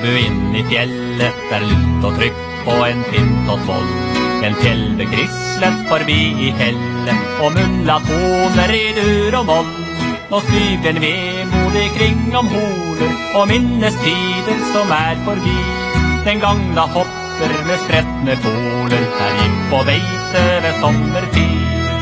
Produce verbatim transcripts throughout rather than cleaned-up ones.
bu inn i fjellet, der lutt og trykk på en pint og tvoll. En fjellbekrislet forbi i hellet, og mulla toner i dur og moll. Nå smyger den vemodig kring om holer, og minnes tider som er forbi. Den gang da hopper med sprettne foler, her gikk på beite ved sommertid.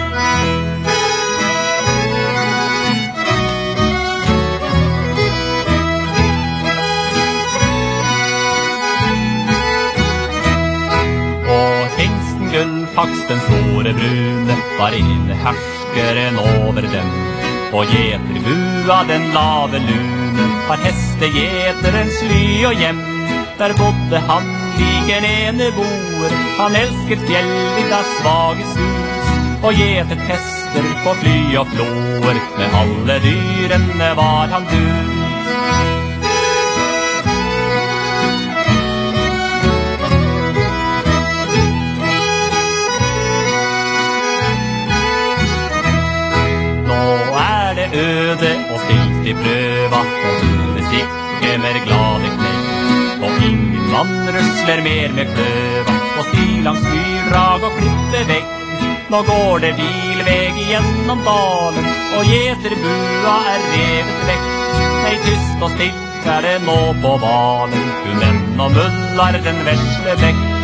Gullfaks den store brune var ene herskeren over dem. Og gjeterbua den lave lune var hestegjeterens ly og hjem. Der bodde han lik en eneboer, han elsket fjellvidda svage sus. Og gjetet hester på fly og flår, med alle dyrene var han dus. Øde og stilt i prøva, og hules ikke mer glade knekk. Og ingen mann rusler mer med kløva, og sti langs myrdrag og klippe vekk. Nå går det bilveg gjennom dalen, og gjeterbua er revet vekk. Nei, tyst og stilt er det nå på valen, hun menn og mullar den vesle bekk.